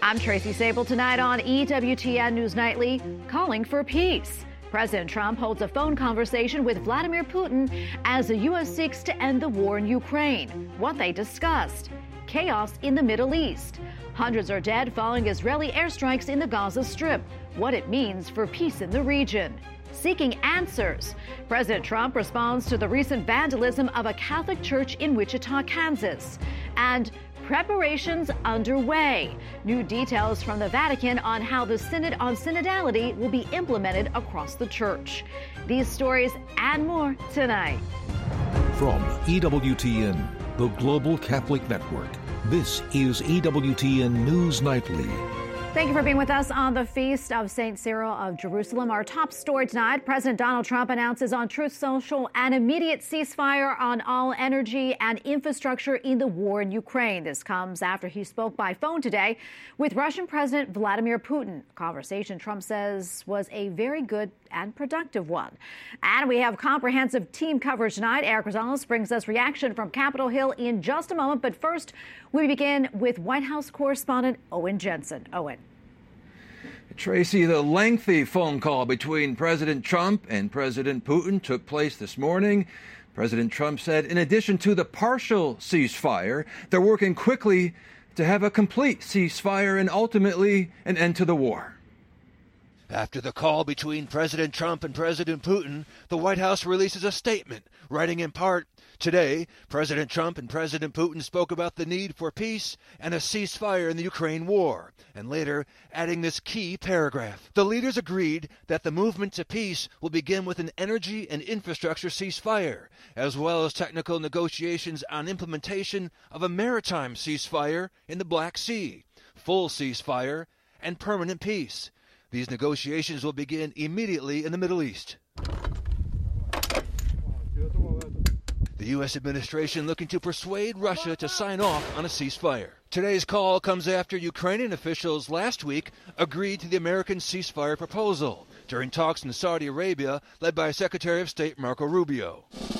I'm Tracy Sable. Tonight on EWTN News Nightly, calling for peace. President Trump holds a phone conversation with Vladimir Putin as the U.S. seeks to end the war in Ukraine. What they discussed: chaos in the Middle East. Hundreds are dead following Israeli airstrikes in the Gaza Strip. What it means for peace in the region. Seeking answers. President Trump responds to the recent vandalism of a Catholic church in Wichita, Kansas. And preparations underway. New details from the Vatican on how the Synod on Synodality will be implemented across the church. These stories and more tonight. From EWTN, the Global Catholic Network, this is EWTN News Nightly. Thank you for being with us on the Feast of St. Cyril of Jerusalem. Our top story tonight: President Donald Trump announces on Truth Social an immediate ceasefire on all energy and infrastructure in the war in Ukraine. This comes after he spoke by phone today with Russian President Vladimir Putin. A conversation Trump says was a very good and productive one. And we have comprehensive team coverage tonight. Eric Rosales brings us reaction from Capitol Hill in just a moment. But first, we begin with White House correspondent Owen Jensen. Owen. Tracy, the lengthy phone call between President Trump and President Putin took place this morning. President Trump said in addition to the partial ceasefire, they're working quickly to have a complete ceasefire and ultimately an end to the war. After the call between President Trump and President Putin, the White House releases a statement, writing in part, "Today, President Trump and President Putin spoke about the need for peace and a ceasefire in the Ukraine war," and later adding this key paragraph. The leaders agreed that the movement to peace will begin with an energy and infrastructure ceasefire, as well as technical negotiations on implementation of a maritime ceasefire in the Black Sea, full ceasefire, and permanent peace. These negotiations will begin immediately in the Middle East. The U.S. administration looking to persuade Russia to sign off on a ceasefire. Today's call comes after Ukrainian officials last week agreed to the American ceasefire proposal during talks in Saudi Arabia led by Secretary of State Marco Rubio.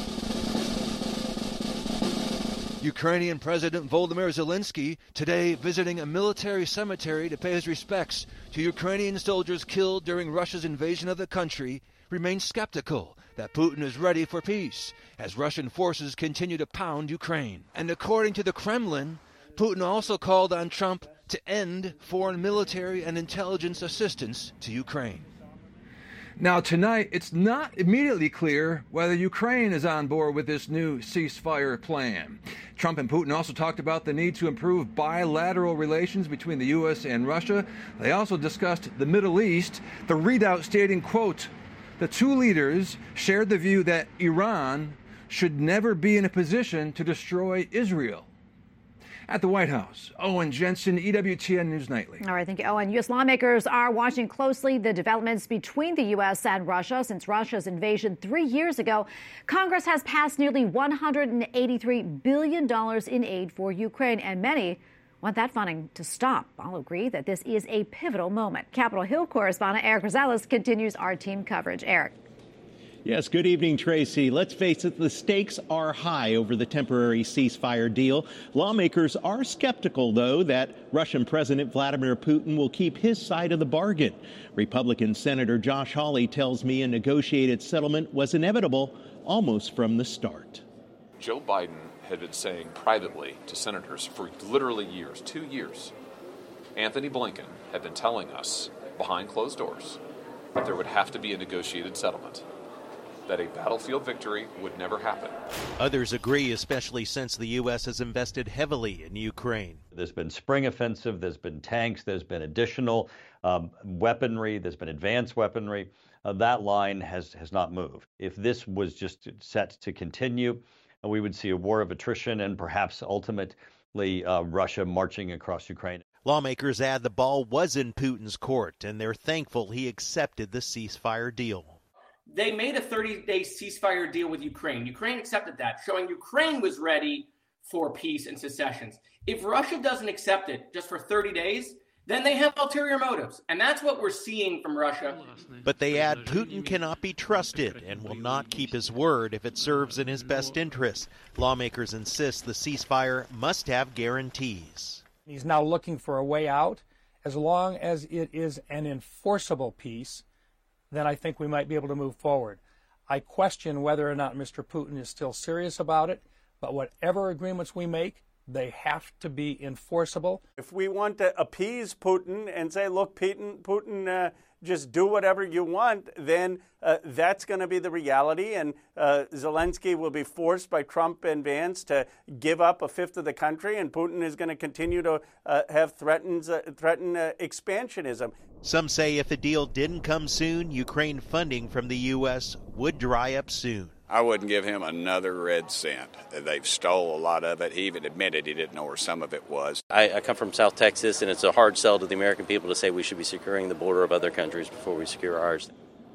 Ukrainian President Volodymyr Zelensky today visiting a military cemetery to pay his respects to Ukrainian soldiers killed during Russia's invasion of the country remains skeptical that Putin is ready for peace as Russian forces continue to pound Ukraine. And according to the Kremlin, Putin also called on Trump to end foreign military and intelligence assistance to Ukraine. Now, tonight, it's not immediately clear whether Ukraine is on board with this new ceasefire plan. Trump and Putin also talked about the need to improve bilateral relations between the U.S. and Russia. They also discussed the Middle East, the readout stating, quote, "The two leaders shared the view that Iran should never be in a position to destroy Israel." At the White House, Owen Jensen, EWTN News Nightly. All right, thank you, Owen. U.S. lawmakers are watching closely the developments between the U.S. and Russia. Since Russia's invasion 3 years ago, Congress has passed nearly $183 billion in aid for Ukraine, and many want that funding to stop. All agree that this is a pivotal moment. Capitol Hill correspondent Eric Rosales continues our team coverage. Eric. Yes, good evening, Tracy. Let's face it, the stakes are high over the temporary ceasefire deal. Lawmakers are skeptical, though, that Russian President Vladimir Putin will keep his side of the bargain. Republican Senator Josh Hawley tells me a negotiated settlement was inevitable almost from the start. Joe Biden had been saying privately to senators for literally years, 2 years. Anthony Blinken had been telling us behind closed doors that there would have to be a negotiated settlement, that a battlefield victory would never happen. Others agree, especially since the U.S. has invested heavily in Ukraine. There's been spring offensive, there's been tanks, there's been additional weaponry, there's been advanced weaponry. That line has not moved. If this was just set to continue, we would see a war of attrition and perhaps ultimately Russia marching across Ukraine. Lawmakers add the ball was in Putin's court, and they're thankful he accepted the ceasefire deal. They made a 30-day ceasefire deal with Ukraine. Ukraine accepted that, showing Ukraine was ready for peace and secessions. If Russia doesn't accept it just for 30 days, then they have ulterior motives. And that's what we're seeing from Russia. But they add Putin cannot be trusted and will not keep his word if it serves in his best interests. Lawmakers insist the ceasefire must have guarantees. He's now looking for a way out, as long as it is an enforceable peace, then I think we might be able to move forward. I question whether or not Mr. Putin is still serious about it, but whatever agreements we make, they have to be enforceable. If we want to appease Putin and say, look, Putin, just do whatever you want, then that's going to be the reality. And Zelensky will be forced by Trump and Vance to give up a fifth of the country, and Putin is going to continue to threaten expansionism. Some say if a deal didn't come soon, Ukraine funding from the U.S. would dry up soon. I wouldn't give him another red cent. They've stole a lot of it. He even admitted he didn't know where some of it was. I come from South Texas, and it's a hard sell to the American people to say we should be securing the border of other countries before we secure ours.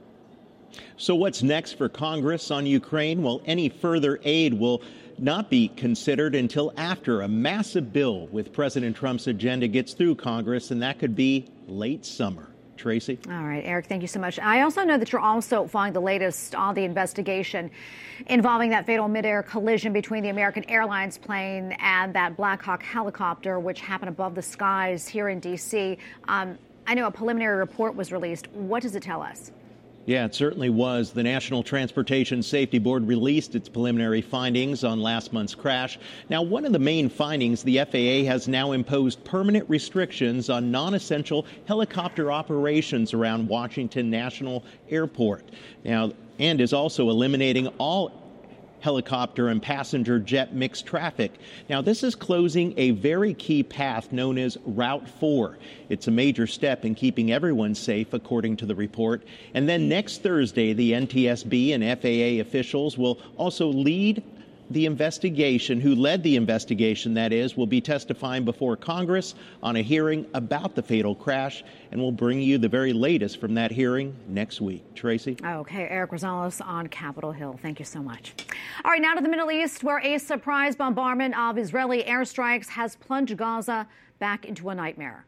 So what's next for Congress on Ukraine? Well, any further aid will not be considered until after a massive bill with President Trump's agenda gets through Congress, and that could be late summer. Tracy? All right, Eric, thank you so much. I also know that you're also following the latest on the investigation involving that fatal midair collision between the American Airlines plane and that Black Hawk helicopter, which happened above the skies here in D.C. I know a preliminary report was released. What does it tell us? Yeah, it certainly was. The National Transportation Safety Board released its preliminary findings on last month's crash. Now, one of the main findings, the FAA has now imposed permanent restrictions on non-essential helicopter operations around Washington National Airport. Now, and is also eliminating all helicopter and passenger jet mixed traffic. Now, this is closing a very key path known as Route 4. It's a major step in keeping everyone safe, according to the report. And then next Thursday, the NTSB and FAA officials will also lead the investigation, who led the investigation, that is, will be testifying before Congress on a hearing about the fatal crash, and we'll bring you the very latest from that hearing next week. Tracy? Okay, Eric Rosales on Capitol Hill. Thank you so much. All right, now to the Middle East, where a surprise bombardment of Israeli airstrikes has plunged Gaza back into a nightmare.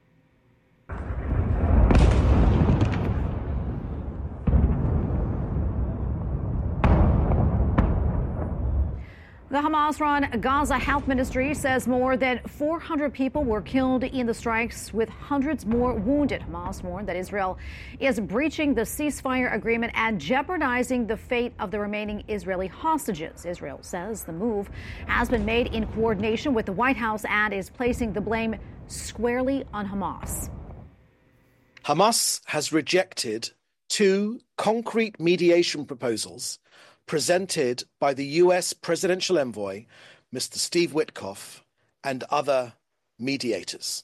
The Hamas-run Gaza Health Ministry says more than 400 people were killed in the strikes, with hundreds more wounded. Hamas warned that Israel is breaching the ceasefire agreement and jeopardizing the fate of the remaining Israeli hostages. Israel says the move has been made in coordination with the White House and is placing the blame squarely on Hamas. Hamas has rejected 2 concrete mediation proposals presented by the U.S. presidential envoy, Mr. Steve Witkoff, and other mediators.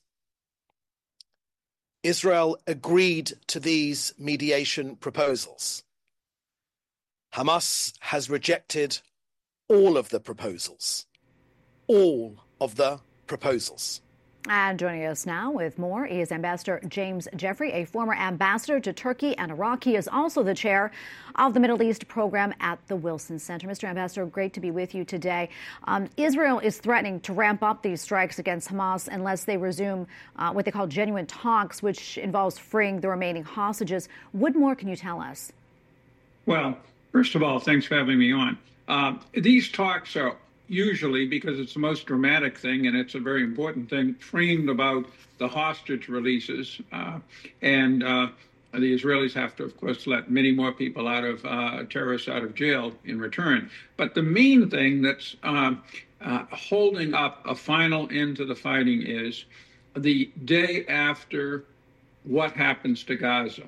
Israel agreed to these mediation proposals. Hamas has rejected all of the proposals. All of the proposals. And joining us now with more is Ambassador James Jeffrey, a former ambassador to Turkey and Iraq. He is also the chair of the Middle East program at the Wilson Center. Mr. Ambassador, great to be with you today. Israel is threatening to ramp up these strikes against Hamas unless they resume what they call genuine talks, which involves freeing the remaining hostages. What more can you tell us? Well, first of all, thanks for having me on. These talks are usually, because it's the most dramatic thing and it's a very important thing, framed about the hostage releases. And the Israelis have to, of course, let many more people out of terrorists out of jail in return. But the main thing that's holding up a final end to the fighting is the day after what happens to Gaza.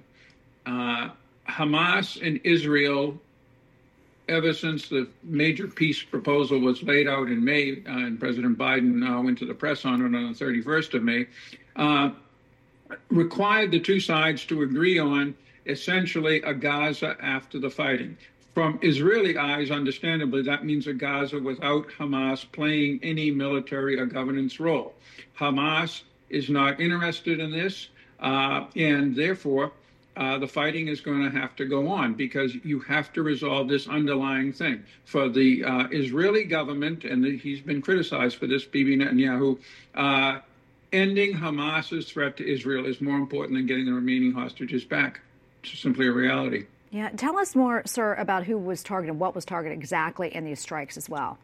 Hamas and Israel, ever since the major peace proposal was laid out in May, and President Biden went to the press on it on the 31st of May, required the two sides to agree on essentially a Gaza after the fighting. From Israeli eyes, understandably, that means a Gaza without Hamas playing any military or governance role. Hamas is not interested in this, and therefore, the fighting is going to have to go on because you have to resolve this underlying thing. For the Israeli government, and he's been criticized for this, Bibi Netanyahu, ending Hamas's threat to Israel is more important than getting the remaining hostages back. It's simply a reality. Yeah, tell us more, sir, about who was targeted, what was targeted exactly in these strikes as well.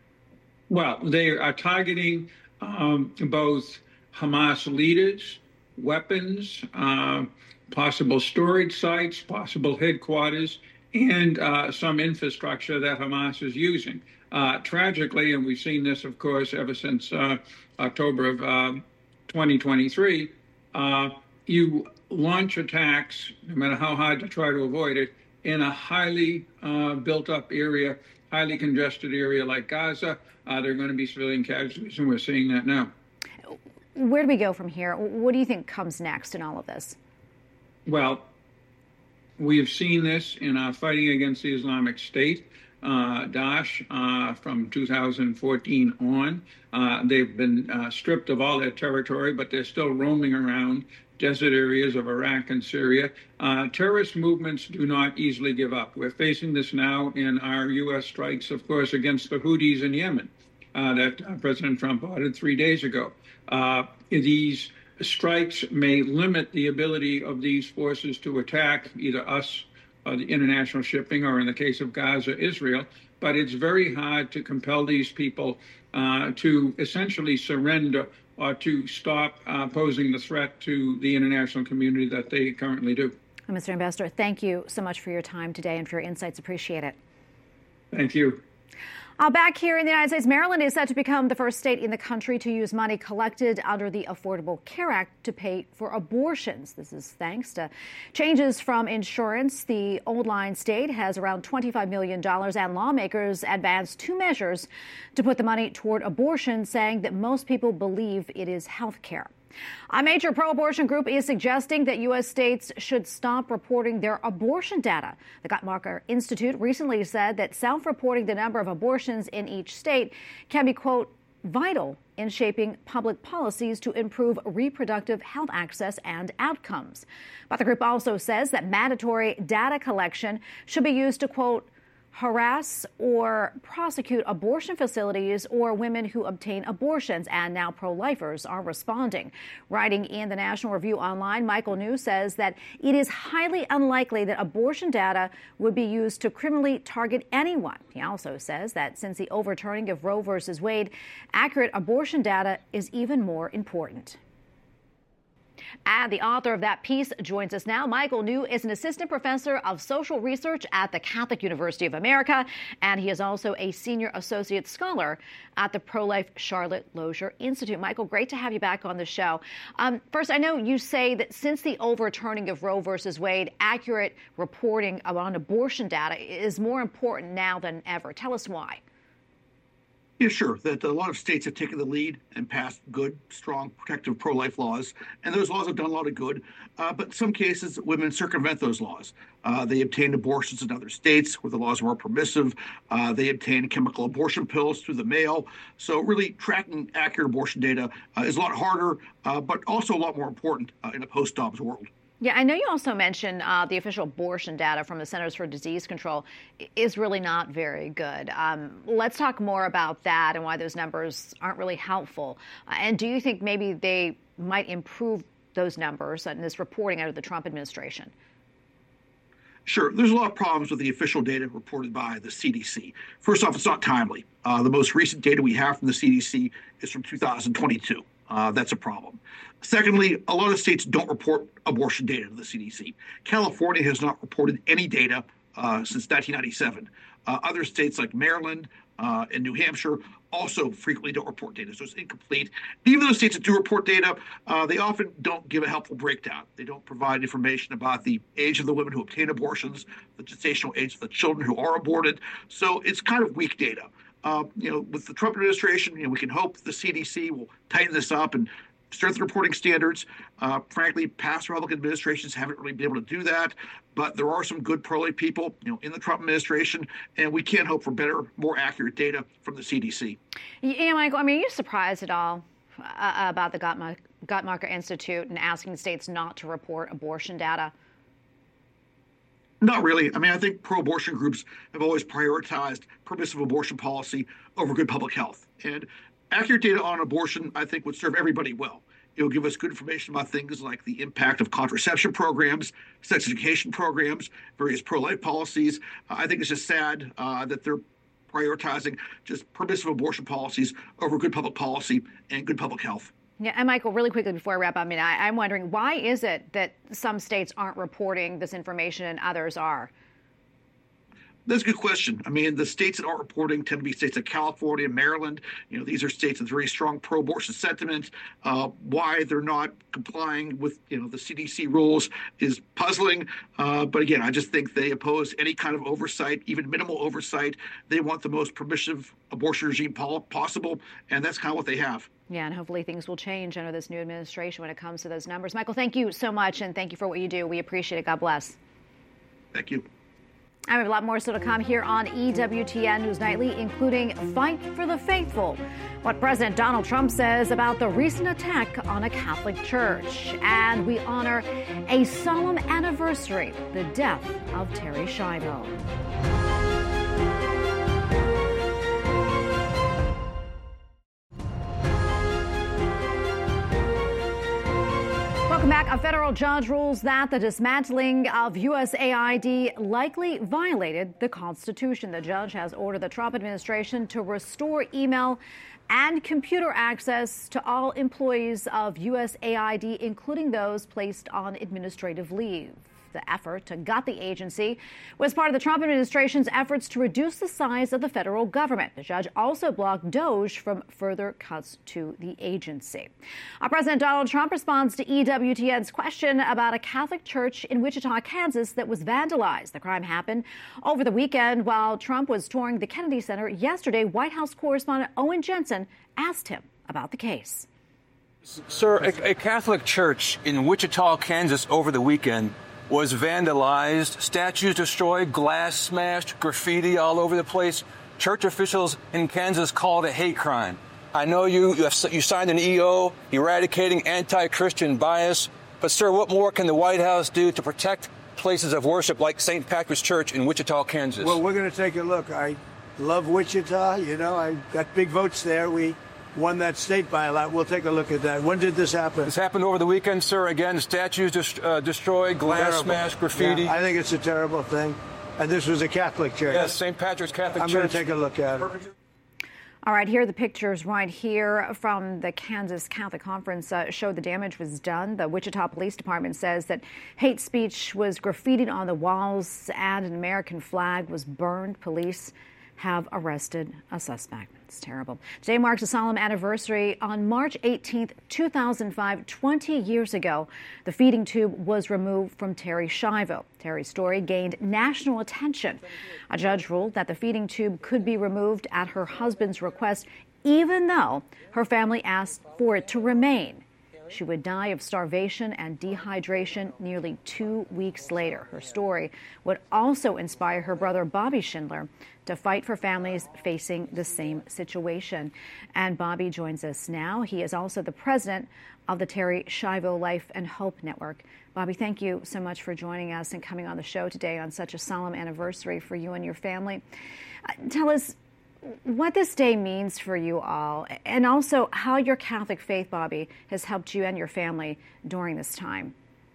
Well, they are targeting both Hamas leaders weapons, possible storage sites, possible headquarters, and some infrastructure that Hamas is using. Tragically, and we've seen this, of course, ever since October of 2023, you launch attacks, no matter how hard you try to avoid it, in a highly built-up area, highly congested area like Gaza. There are going to be civilian casualties, and we're seeing that now. Where do we go from here? What do you think comes next in all of this? Well, we have seen this in our fighting against the Islamic State, Daesh, from 2014 on. They've been stripped of all their territory, but they're still roaming around desert areas of Iraq and Syria. Terrorist movements do not easily give up. We're facing this now in our U.S. strikes, of course, against the Houthis in Yemen that President Trump ordered 3 days ago. These strikes may limit the ability of these forces to attack either us, the international shipping, or in the case of Gaza, Israel. But it's very hard to compel these people to essentially surrender or to stop posing the threat to the international community that they currently do. Mr. Ambassador, thank you so much for your time today and for your insights. Appreciate it. Thank you. Back here in the United States, Maryland is set to become the first state in the country to use money collected under the Affordable Care Act to pay for abortions. This is thanks to changes from insurance. The Old Line state has around $25 million, and lawmakers advanced two measures to put the money toward abortion, saying that most people believe it is health care. A major pro-abortion group is suggesting that U.S. states should stop reporting their abortion data. The Guttmacher Institute recently said that self-reporting the number of abortions in each state can be, quote, vital in shaping public policies to improve reproductive health access and outcomes. But the group also says that mandatory data collection should be used to, quote, harass or prosecute abortion facilities or women who obtain abortions, and now pro-lifers are responding. Writing in the National Review Online, Michael New says that it is highly unlikely that abortion data would be used to criminally target anyone. He also says that since the overturning of Roe v. Wade, accurate abortion data is even more important. And the author of that piece joins us now. Michael New is an assistant professor of social research at the Catholic University of America, and he is also a senior associate scholar at the pro-life Charlotte Lozier Institute. Michael, great to have you back on the show. First, I know you say that since the overturning of Roe versus Wade, accurate reporting on abortion data is more important now than ever. Tell us why. Yeah, sure. That a lot of states have taken the lead and passed good, strong, protective pro-life laws, and those laws have done a lot of good. But in some cases, women circumvent those laws. They obtain abortions in other states where the laws are more permissive. They obtain chemical abortion pills through the mail. So really tracking accurate abortion data is a lot harder, but also a lot more important in a post-Dobbs world. Yeah, I know you also mentioned the official abortion data from the Centers for Disease Control is really not very good. Let's talk more about that and why those numbers aren't really helpful. And do you think maybe they might improve those numbers and this reporting out of the Trump administration? Sure. There's a lot of problems with the official data reported by the CDC. First off, it's not timely. The most recent data we have from the CDC is from 2022. That's a problem. Secondly, a lot of states don't report abortion data to the CDC. California has not reported any data since 1997. Other states like Maryland and New Hampshire also frequently don't report data, so it's incomplete. Even those states that do report data, they often don't give a helpful breakdown. They don't provide information about the age of the women who obtain abortions, the gestational age of the children who are aborted. So it's kind of weak data. With the Trump administration, we can hope the CDC will tighten this up and strengthen reporting standards. Frankly, past Republican administrations haven't really been able to do that, but there are some good pro-life people, in the Trump administration, and we can hope for better, more accurate data from the CDC. Yeah, Michael, are you surprised at all about the Guttmacher Institute and asking states not to report abortion data? Not really. I think pro-abortion groups have always prioritized permissive abortion policy over good public health. And accurate data on abortion, I think, would serve everybody well. It'll give us good information about things like the impact of contraception programs, sex education programs, various pro-life policies. I think it's just sad that they're prioritizing just permissive abortion policies over good public policy and good public health. Yeah, and Michael, really quickly before I wrap up, I'm wondering, why is it that some states aren't reporting this information and others are? That's a good question. I mean, the states that aren't reporting tend to be states like California, Maryland. These are states with very strong pro-abortion sentiment. Why they're not complying with, the CDC rules is puzzling. But again, I just think they oppose any kind of oversight, even minimal oversight. They want the most permissive abortion regime possible, and that's kind of what they have. Yeah, and hopefully things will change under this new administration when it comes to those numbers. Michael, thank you so much, and thank you for what you do. We appreciate it. God bless. Thank you. I have a lot more still to come here on EWTN News Nightly, including Fight for the Faithful, what President Donald Trump says about the recent attack on a Catholic church, and we honor a solemn anniversary, the death of Terri Schiavo. Welcome back. A federal judge rules that the dismantling of USAID likely violated the Constitution. The judge has ordered the Trump administration to restore email and computer access to all employees of USAID, including those placed on administrative leave. The effort to gut the agency was part of the Trump administration's efforts to reduce the size of the federal government. The judge also blocked DOJ from further cuts to the agency. President Donald Trump responds to EWTN's question about a Catholic church in Wichita, Kansas that was vandalized. The crime happened over the weekend while Trump was touring the Kennedy Center. Yesterday, White House correspondent Owen Jensen asked him about the case. Sir, a Catholic church in Wichita, Kansas over the weekend was vandalized, statues destroyed, glass smashed, graffiti all over the place. Church officials in Kansas called it a hate crime. I know you signed an EO eradicating anti-Christian bias, but sir, what more can the White House do to protect places of worship like St. Patrick's Church in Wichita, Kansas? Well, we're going to take a look. I love Wichita. I got big votes there. We won that state by a lot. We'll take a look at that. When did this happen? This happened over the weekend, sir. Again, statues destroyed, glass smashed, graffiti. Yeah, I think it's a terrible thing. And this was a Catholic church. Yes, St. Patrick's Catholic Church. I'm going to take a look at it. All right, here are the pictures right here from the Kansas Catholic Conference show the damage was done. The Wichita Police Department says that hate speech was graffitied on the walls and an American flag was burned. Police have arrested a suspect. It's terrible. Today marks a solemn anniversary. On March 18th, 2005, 20 years ago, the feeding tube was removed from Terri Schiavo. Terri's story gained national attention. A judge ruled that the feeding tube could be removed at her husband's request, even though her family asked for it to remain. She would die of starvation and dehydration nearly 2 weeks later. Her story would also inspire her brother Bobby Schindler to fight for families facing the same situation. And Bobby joins us now. He is also the president of the Terri Schiavo Life and Hope Network. Bobby, thank you so much for joining us and coming on the show today on such a solemn anniversary for you and your family. Tell us what this day means for you all, and also how your Catholic faith, Bobby, has helped you and your family during this time.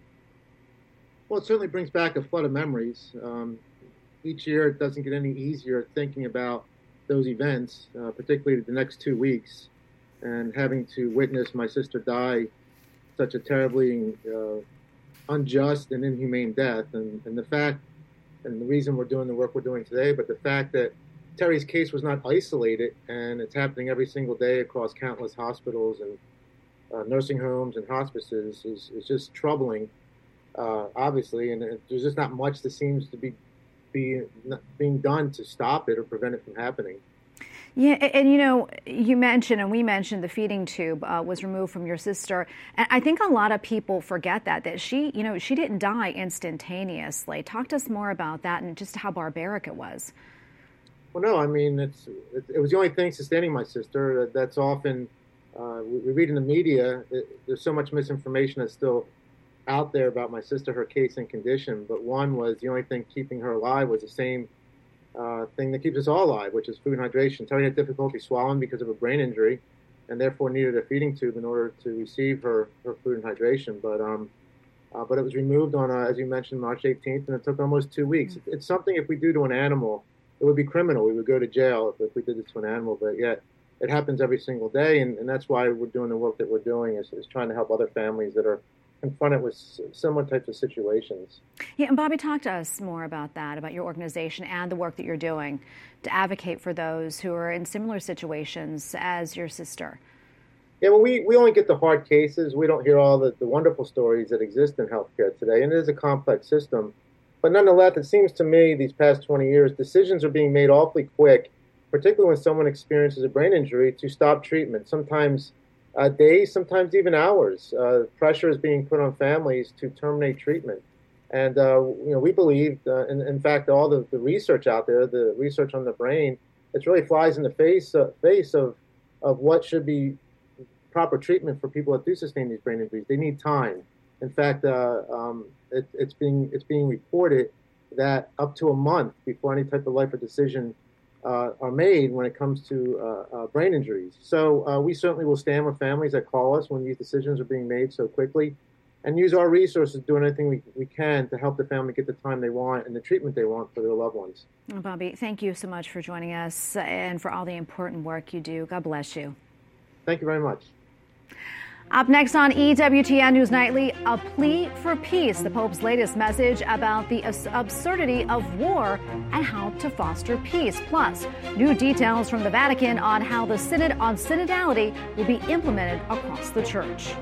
Well, it certainly brings back a flood of memories. Each year, it doesn't get any easier thinking about those events, particularly the next 2 weeks, and having to witness my sister die such a terribly unjust and inhumane death. And the fact, and the reason we're doing the work we're doing today, but the fact that Terri's case was not isolated, and it's happening every single day across countless hospitals and nursing homes and hospices is just troubling, obviously, and there's just not much that seems to be being done to stop it or prevent it from happening. Yeah, and you mentioned, and we mentioned, the feeding tube was removed from your sister. And I think a lot of people forget that she didn't die instantaneously. Talk to us more about that and just how barbaric it was. Well, no, I mean, it was the only thing sustaining my sister. That's often, we read in the media, there's so much misinformation that's still out there about my sister, her case and condition. But one was the only thing keeping her alive was the same thing that keeps us all alive, which is food and hydration. Terri had difficulty swallowing because of a brain injury and therefore needed a feeding tube in order to receive her food and hydration. But it was removed on, as you mentioned, March 18th, and it took almost 2 weeks. It's something if we do to an animal, it would be criminal. We would go to jail if we did this to an animal. But yet, it happens every single day, and that's why we're doing the work that we're doing, is trying to help other families that are confronted with similar types of situations. Yeah, and Bobby, talk to us more about that, about your organization and the work that you're doing to advocate for those who are in similar situations as your sister. Yeah, well, we only get the hard cases. We don't hear all the wonderful stories that exist in healthcare today, and it is a complex system. But nonetheless, it seems to me these past 20 years, decisions are being made awfully quick, particularly when someone experiences a brain injury, to stop treatment, sometimes days, sometimes even hours. Pressure is being put on families to terminate treatment. And we believe, in fact, all the research out there, the research on the brain, it really flies in the face of what should be proper treatment for people that do sustain these brain injuries. They need time. In fact, it's being reported that up to a month before any type of life or decision are made when it comes to brain injuries. So we certainly will stand with families that call us when these decisions are being made so quickly, and use our resources, doing anything we can to help the family get the time they want and the treatment they want for their loved ones. Well, Bobby, thank you so much for joining us and for all the important work you do. God bless you. Thank you very much. Up next on EWTN News Nightly, a plea for peace, the Pope's latest message about the absurdity of war and how to foster peace. Plus, new details from the Vatican on how the Synod on Synodality will be implemented across the Church.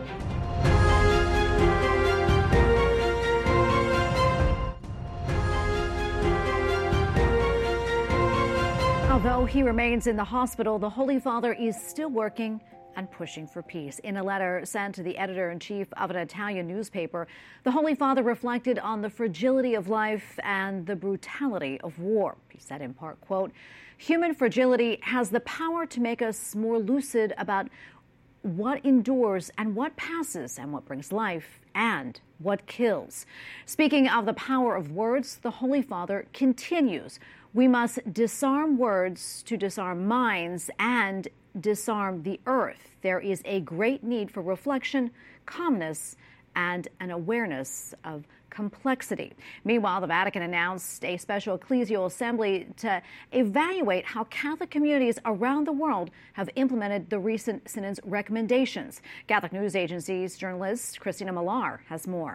Although he remains in the hospital, the Holy Father is still working and pushing for peace. In a letter sent to the editor-in-chief of an Italian newspaper, the Holy Father reflected on the fragility of life and the brutality of war. He said in part, quote, "Human fragility has the power to make us more lucid about what endures and what passes and what brings life and what kills." Speaking of the power of words, the Holy Father continues, "We must disarm words to disarm minds and disarm the earth. There is a great need for reflection, calmness, and an awareness of complexity." Meanwhile, the Vatican announced a special ecclesial assembly to evaluate how Catholic communities around the world have implemented the recent Synod's recommendations. Catholic News Agency's journalist Christina Millar has more.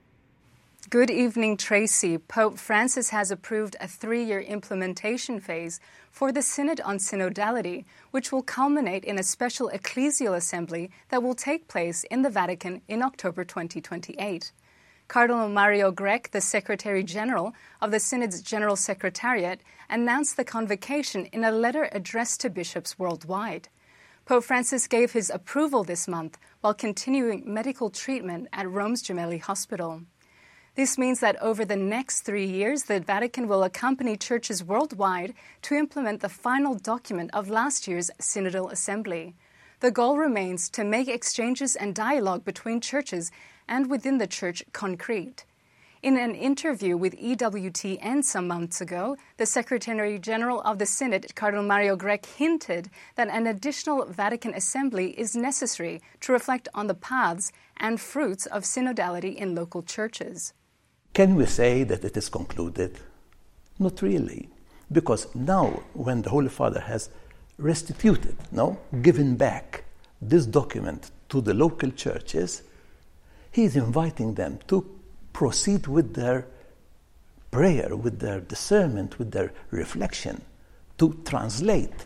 Good evening, Tracy. Pope Francis has approved a 3-year implementation phase for the Synod on Synodality, which will culminate in a special ecclesial assembly that will take place in the Vatican in October 2028. Cardinal Mario Grech, the Secretary General of the Synod's General Secretariat, announced the convocation in a letter addressed to bishops worldwide. Pope Francis gave his approval this month while continuing medical treatment at Rome's Gemelli Hospital. This means that over the next 3 years, the Vatican will accompany churches worldwide to implement the final document of last year's Synodal Assembly. The goal remains to make exchanges and dialogue between churches and within the Church concrete. In an interview with EWTN some months ago, the Secretary General of the Synod, Cardinal Mario Grech, hinted that an additional Vatican Assembly is necessary to reflect on the paths and fruits of synodality in local churches. Can we say that it is concluded? Not really, because now when the Holy Father has restituted, given back this document to the local churches, he is inviting them to proceed with their prayer, with their discernment, with their reflection, to translate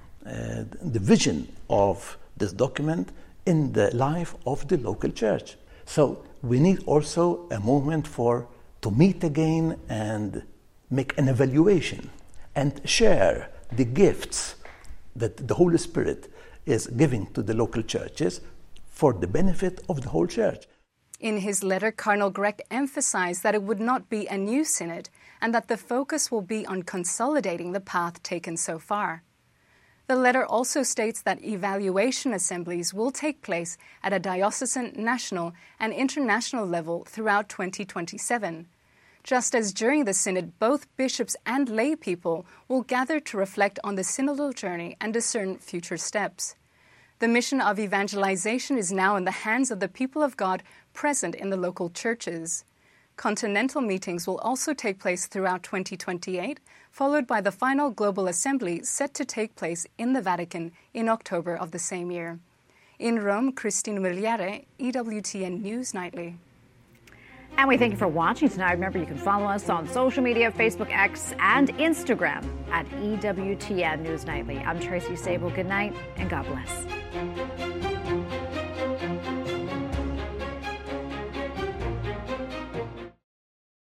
the vision of this document in the life of the local church. So we need also a moment to meet again and make an evaluation and share the gifts that the Holy Spirit is giving to the local churches for the benefit of the whole church. In his letter, Cardinal Grech emphasized that it would not be a new synod and that the focus will be on consolidating the path taken so far. The letter also states that evaluation assemblies will take place at a diocesan, national, and international level throughout 2027. Just as during the Synod, both bishops and lay people will gather to reflect on the synodal journey and discern future steps. The mission of evangelization is now in the hands of the people of God present in the local churches. Continental meetings will also take place throughout 2028, followed by the final Global Assembly set to take place in the Vatican in October of the same year. In Rome, Christine Migliare, EWTN News Nightly. And we thank you for watching tonight. Remember, you can follow us on social media, Facebook, X, and Instagram at EWTN News Nightly. I'm Tracy Sable. Good night, and God bless.